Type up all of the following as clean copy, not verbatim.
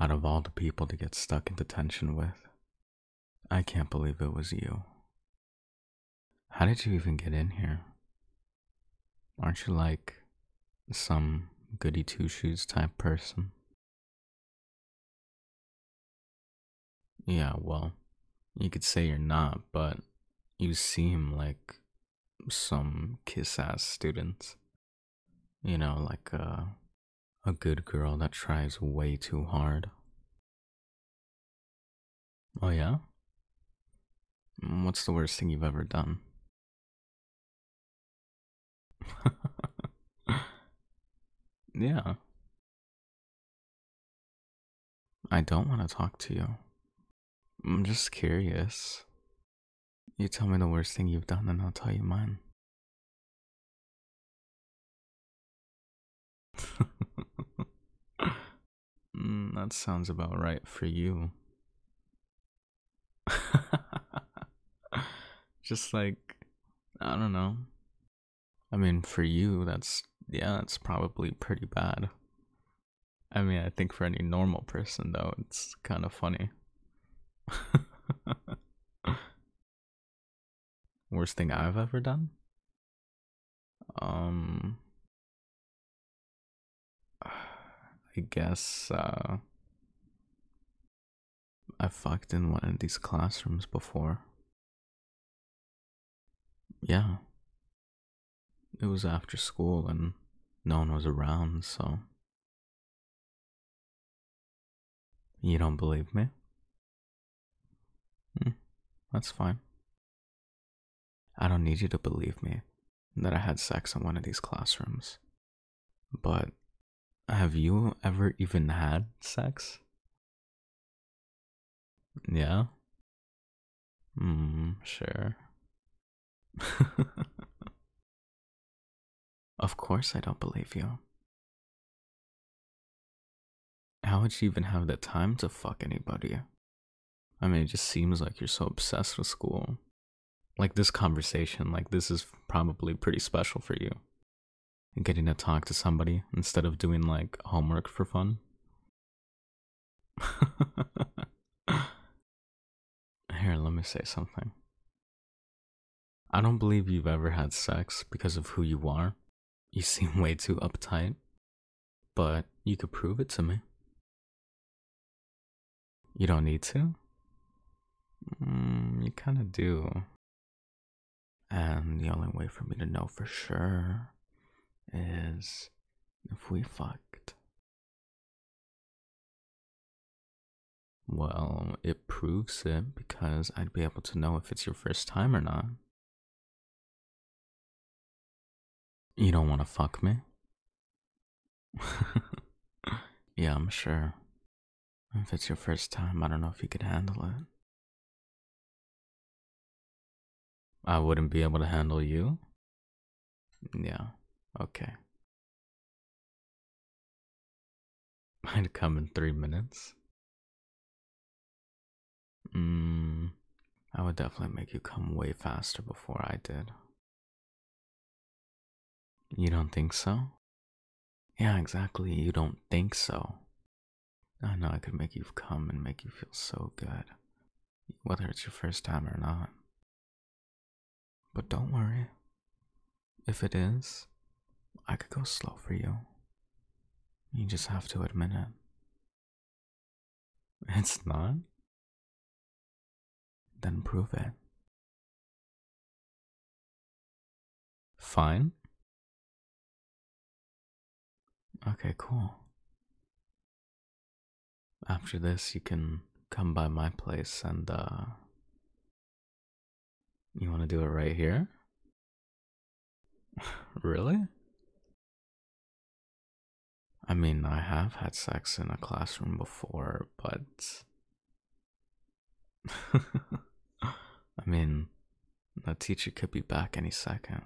Out of all the people to get stuck in detention with, I can't believe it was you. How did you even get in here? Aren't you like some goody two shoes type person? Yeah, well, you could say you're not, but you seem like some kiss ass student. You know, like a good girl that tries way too hard. Oh, yeah? What's the worst thing you've ever done? Yeah, I don't want to talk to you. I'm just curious. You tell me the worst thing you've done, and I'll tell you mine. That sounds about right for you. Just like, I don't know. I mean, for you, yeah, it's probably pretty bad. I mean, I think for any normal person, though, it's kind of funny. Worst thing I've ever done? Um, I guess, I fucked in one of these classrooms before. Yeah, it was after school and no one was around, so. You don't believe me? Hmm, that's fine. I don't need you to believe me that I had sex in one of these classrooms. But have you ever even had sex? Yeah? Sure. Of course I don't believe you. How would you even have the time to fuck anybody? I mean, it just seems like you're so obsessed with school. Like this conversation, like this is probably pretty special for you. And getting to talk to somebody instead of doing like homework for fun. Here, let me say something. I don't believe you've ever had sex because of who you are. You seem way too uptight, but you could prove it to me. You don't need to? You kind of do. And the only way for me to know for sure is if we fucked. Well, it proves it because I'd be able to know if it's your first time or not. You don't want to fuck me? Yeah, I'm sure. If it's your first time, I don't know if you could handle it. I wouldn't be able to handle you? Yeah, okay. I'd come in 3 minutes. I would definitely make you come way faster before I did. You don't think so? Yeah, exactly. You don't think so. I know I could make you come and make you feel so good, whether it's your first time or not. But don't worry. If it is, I could go slow for you. You just have to admit it. It's not? Then prove it. Fine? Okay, cool. After this, you can come by my place and, you want to do it right here? Really? I mean, I have had sex in a classroom before, but. I mean, the teacher could be back any second.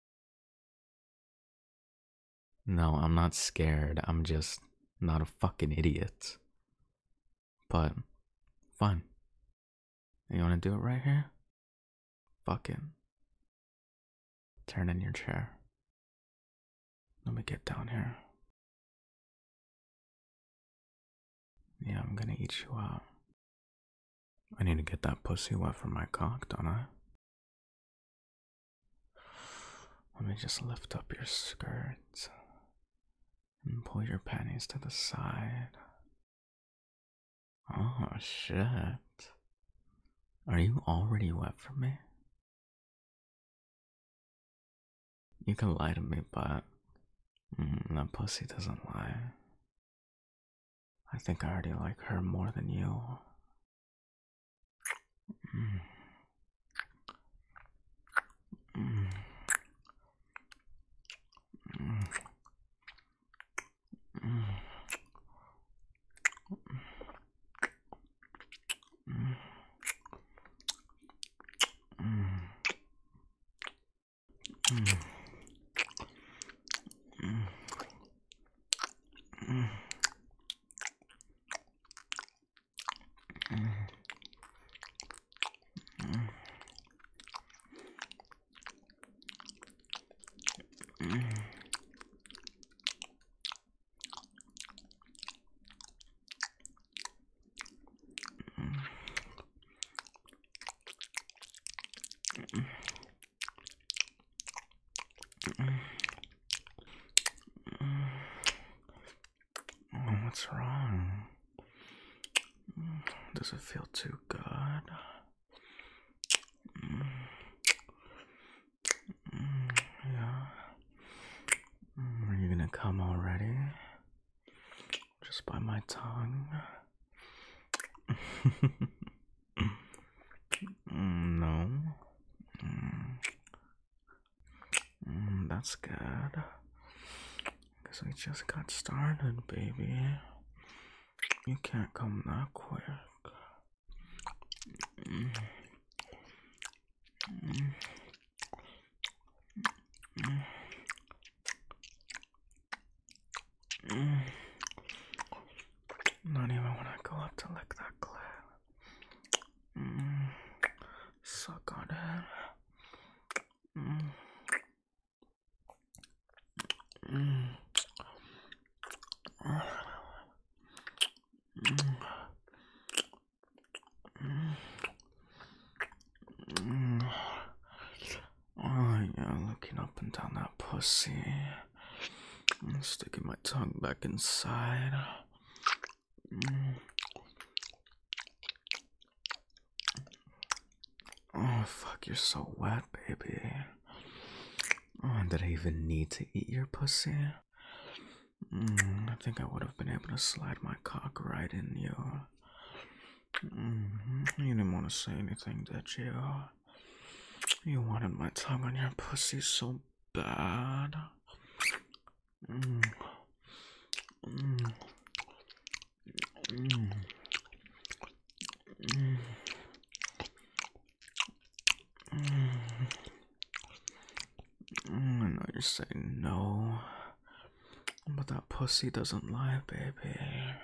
No, I'm not scared. I'm just not a fucking idiot. But, fine. You wanna do it right here? Fucking. Turn in your chair. Let me get down here. Yeah, I'm gonna eat you out. I need to get that pussy wet from my cock, don't I? Let me just lift up your skirt and pull your panties to the side. Oh, shit. Are you already wet for me? You can lie to me, but that pussy doesn't lie. I think I already like her more than you. Mm. Mm. Mm. Mm. Mm. Mm. Mm. Mm. Oh, what's wrong? Does it feel too good? Yeah. Are you gonna come already? Just by my tongue? No. That's good. Because we just got started, baby. You can't come that quick. Not even when I go up to lick that clit. Suck on it. Oh yeah, looking up and down that pussy. I'm sticking my tongue back inside. Oh fuck, you're so wet, baby. Oh, did I even need to eat your pussy? I think I would have been able to slide my cock right in you. You didn't want to say anything, did you? You wanted my tongue on your pussy so bad. Mm. Mm. Mm. Mm. I know you're saying no, but that pussy doesn't lie, baby.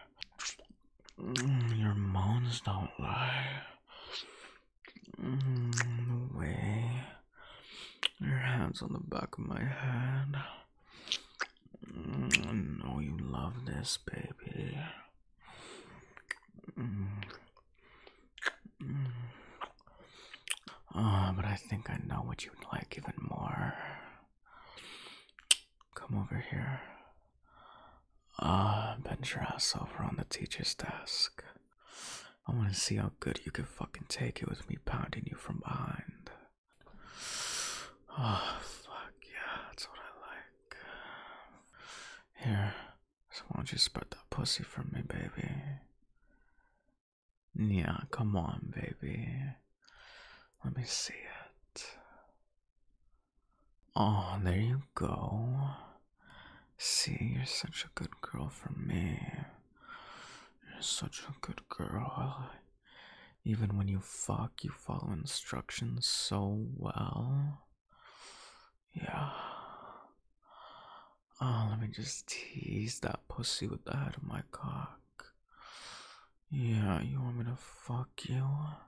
Your moans don't lie. The way your hands on the back of my head. I know you love this, baby. Oh, but I think I know what you'd like even more. Come over here. Bend your ass over on the teacher's desk. I want to see how good you can fucking take it with me pounding you from behind. Oh, fuck yeah, that's what I like. Here, so why don't you spread that pussy for me, baby? Yeah, come on, baby. Let me see it. Oh, there you go. See, you're such a good girl for me. You're such a good girl. Even when you fuck, you follow instructions so well. Yeah. Oh, let me just tease that pussy with the head of my cock. Yeah, you want me to fuck you?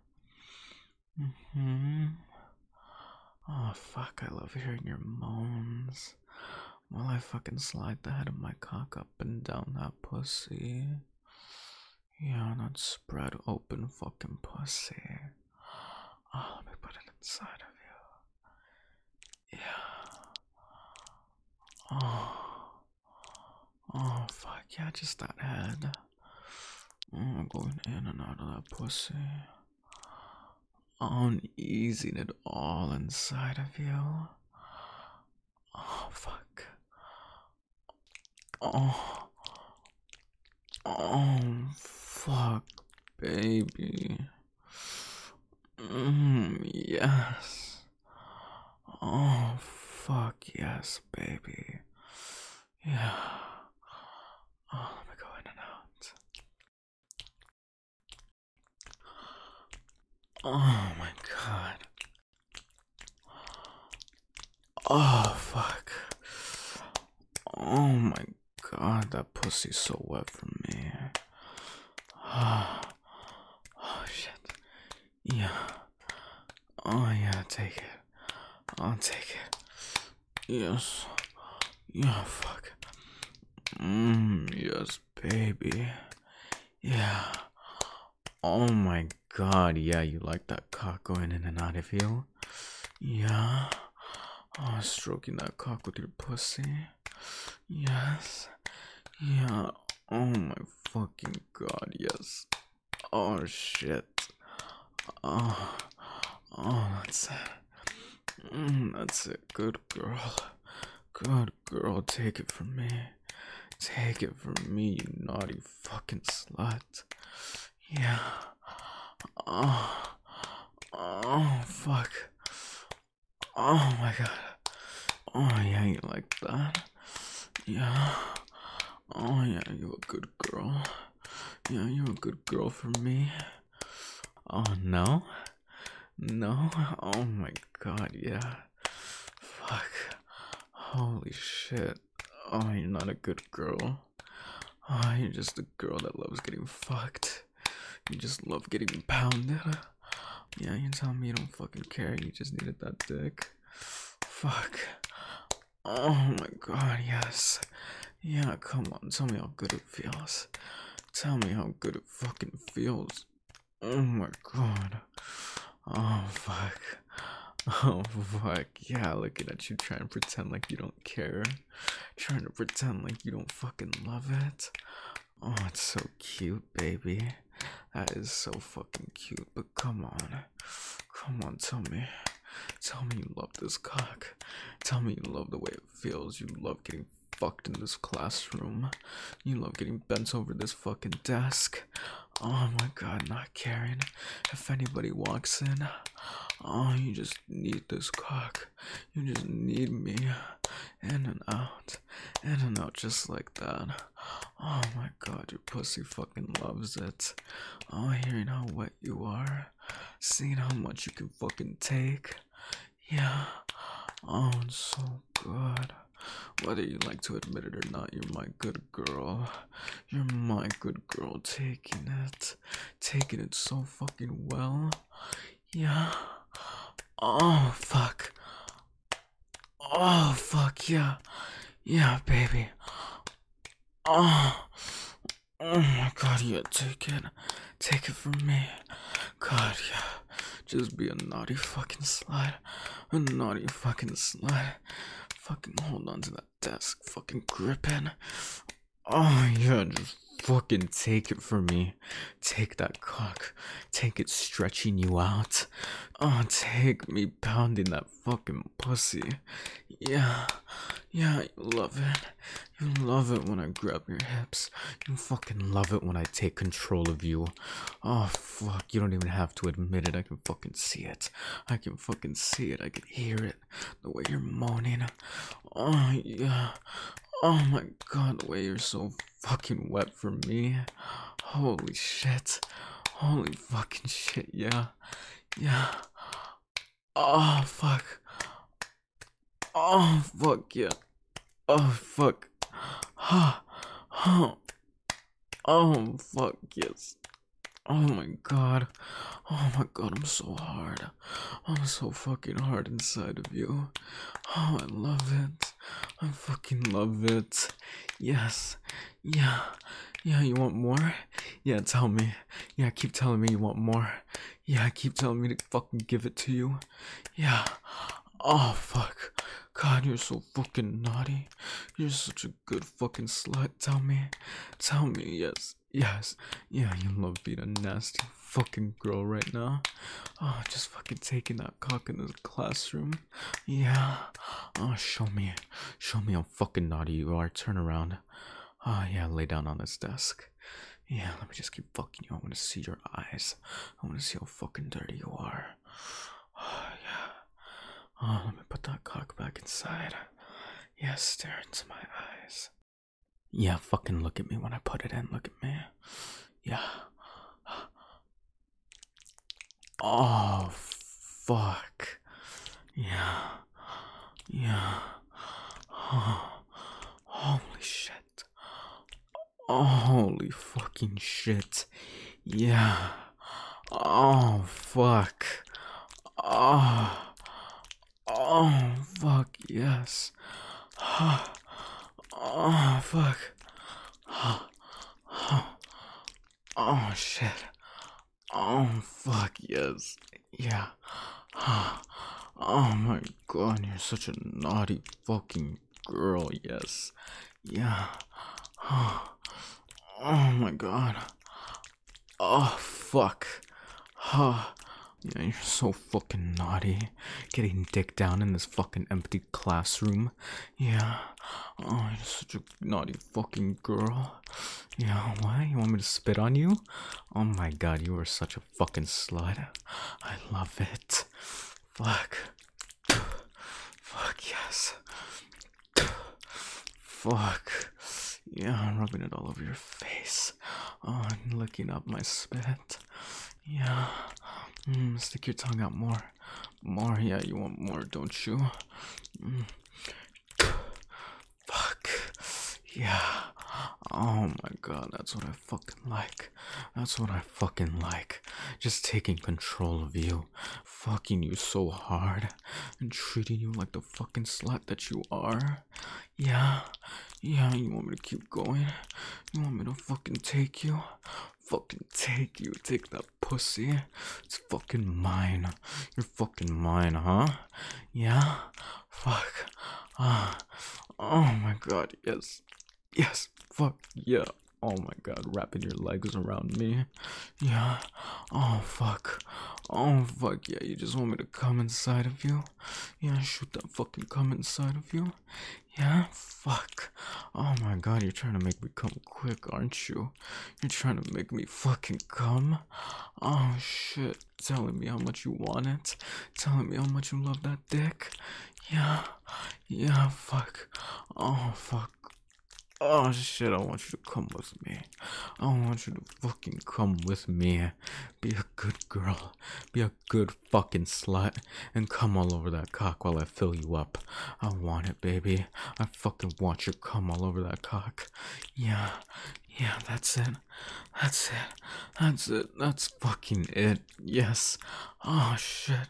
Oh, fuck, I love hearing your moans while I fucking slide the head of my cock up and down that pussy. Yeah, that spread open fucking pussy. Oh, let me put it inside of you. Yeah. Oh. Oh, fuck. Yeah, just that head. Going in and out of that pussy. Uneasing it all inside of you. Oh, fuck. Oh. Oh, fuck, baby. Yes. Oh, fuck, yes, baby. Yeah. Oh, let me go in and out. Oh my god. Oh, fuck. Oh my god, that pussy's so wet for me. Oh, shit. Yeah. Oh, yeah, take it. I'll take it. Yes. Yeah, fuck. Yes, baby. Yeah. Oh my god, yeah, you like that cock going in and out of you? Yeah. Oh, stroking that cock with your pussy. Yes. Yeah. Oh my fucking god, yes. Oh shit. Oh. Oh, that's it. That's it. Good girl. Good girl, take it from me. Take it from me, you naughty fucking slut. Yeah. Oh. Oh, fuck. Oh my god. Oh, yeah, you like that? Yeah. Oh, yeah, you a good girl. Yeah, you a good girl for me. Oh, no? No? Oh my god, yeah. Fuck. Holy shit. Oh, you're not a good girl. Oh, you're just a girl that loves getting fucked. You just love getting pounded. Yeah, you tell me you don't fucking care. You just needed that dick. Fuck. Oh my god, yes. Yeah, come on. Tell me how good it feels. Tell me how good it fucking feels. Oh my god. Oh fuck. Oh fuck. Yeah, looking at you trying to pretend like you don't care. Trying to pretend like you don't fucking love it. Oh, it's so cute, baby. That is so fucking cute. But come on. Come on, tell me. Tell me you love this cock. Tell me you love the way it feels. You love getting fucked in this classroom. You love getting bent over this fucking desk. Oh my god, not caring if anybody walks in. Oh, you just need this cock. You just need me. In and out just like that. Oh my god, your pussy fucking loves it. Oh, hearing how wet you are. Seeing how much you can fucking take. Yeah. Oh, it's so good. Whether you like to admit it or not, you're my good girl. You're my good girl, taking it. Taking it so fucking well. Yeah. Oh, fuck. Oh, fuck, yeah. Yeah, baby. Oh. Oh my god, yeah, take it. Take it from me. God, yeah. Just be a naughty fucking slut. A naughty fucking slut. Fucking hold on to that desk. Fucking gripping. Oh, yeah, just fucking take it from me. Take that cock. Take it stretching you out. Oh, take me pounding that fucking pussy. Yeah. Yeah, you love it. You love it when I grab your hips. You fucking love it when I take control of you. Oh, fuck. You don't even have to admit it. I can fucking see it. I can fucking see it. I can hear it. The way you're moaning. Oh, yeah. Oh my god, the way you're so fucking wet for me. Holy shit. Holy fucking shit, yeah. Yeah. Oh, fuck. Oh, fuck, yeah. Oh, fuck. Oh, oh, fuck, yes. Oh my god. Oh my god, I'm so hard. I'm so fucking hard inside of you. Oh, I love it. I fucking love it. Yes. Yeah. Yeah, you want more? Yeah, tell me. Yeah, keep telling me you want more. Yeah, keep telling me to fucking give it to you. Yeah. Oh, fuck. God, you're so fucking naughty. You're such a good fucking slut. Tell me. Tell me, yes. Yes. Yeah, you love being a nasty fucking girl right now. Oh, just fucking taking that cock in the classroom. Yeah. Oh, show me. Show me how fucking naughty you are. Turn around. Oh, yeah, lay down on this desk. Yeah, let me just keep fucking you. I want to see your eyes. I want to see how fucking dirty you are. Oh, yeah. Oh, let me put that cock back inside. Yeah, stare into my eyes. Yeah, fucking look at me when I put it in. Look at me. Yeah. Oh, fuck. Yeah. Yeah. Oh, holy shit. Oh, holy fucking shit. Yeah. Oh, fuck. Oh. Oh, fuck, yes. Oh, fuck. Oh, shit. Oh, fuck, yes. Yeah. Oh my god, you're such a naughty fucking girl, yes. Yeah. Oh my god. Oh, fuck. Yeah, you're so fucking naughty. Getting dick down in this fucking empty classroom. Yeah. Oh, you're such a naughty fucking girl. Yeah, why? You want me to spit on you? Oh my god, you are such a fucking slut. I love it. Fuck. Fuck, yes. Fuck. Yeah, I'm rubbing it all over your face. Oh, and licking up my spit. Yeah. Stick your tongue out more. More, yeah, you want more, don't you? Fuck. Yeah. Oh my god, that's what I fucking like. That's what I fucking like. Just taking control of you. Fucking you so hard. And treating you like the fucking slut that you are. Yeah. Yeah, you want me to keep going? You want me to fucking take you? Fucking take you. Take that pussy. It's fucking mine. You're fucking mine, huh? Yeah? Fuck. Oh my god, yes. Yes, fuck, yeah. Oh my god, wrapping your legs around me. Yeah. Oh fuck. Oh fuck, yeah, you just want me to come inside of you? Yeah, shoot that fucking come inside of you? Yeah, fuck. Oh my god, you're trying to make me come quick, aren't you? You're trying to make me fucking come? Oh shit, telling me how much you want it? Telling me how much you love that dick? Yeah, yeah, fuck. Oh fuck. Oh shit, I want you to come with me. I want you to fucking come with me. Be a good girl. Be a good fucking slut. And come all over that cock while I fill you up. I want it, baby. I fucking want you to come all over that cock. Yeah. Yeah, that's it. That's it. That's it. That's fucking it. Yes. Oh shit.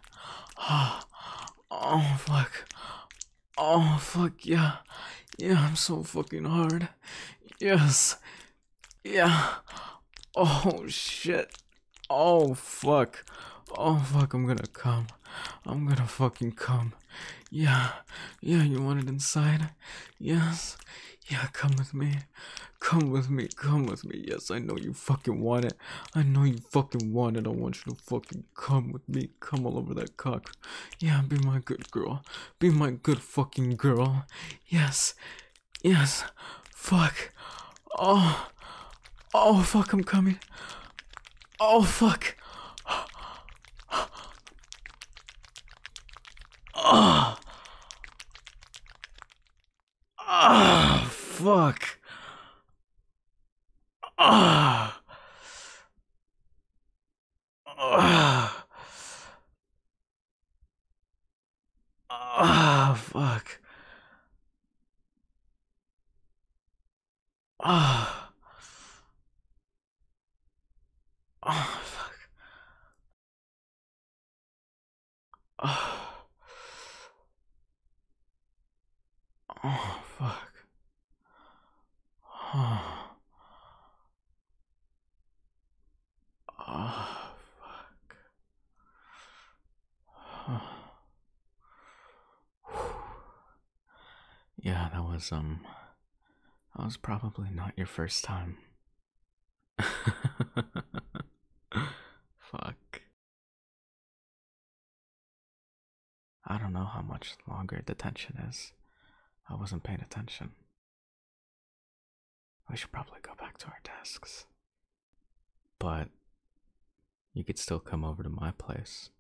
Oh fuck. Oh fuck, yeah. Yeah, I'm so fucking hard. Yes. Yeah. Oh shit. Oh fuck. Oh fuck, I'm gonna come. I'm gonna fucking come. Yeah. Yeah, you want it inside? Yes. Yeah, come with me. Come with me. Come with me. Yes, I know you fucking want it. I know you fucking want it. I want you to fucking come with me. Come all over that cock. Yeah, be my good girl. Be my good fucking girl. Yes. Yes. Fuck. Oh. Oh, fuck, I'm coming. Oh, fuck. Oh. Ah, fuck. Ah. Ah. Ah, fuck. Ah. Oh, fuck. Ah. Oh, fuck. Oh. Yeah, that was probably not your first time. Fuck. I don't know how much longer detention is. I wasn't paying attention. We should probably go back to our desks. But you could still come over to my place.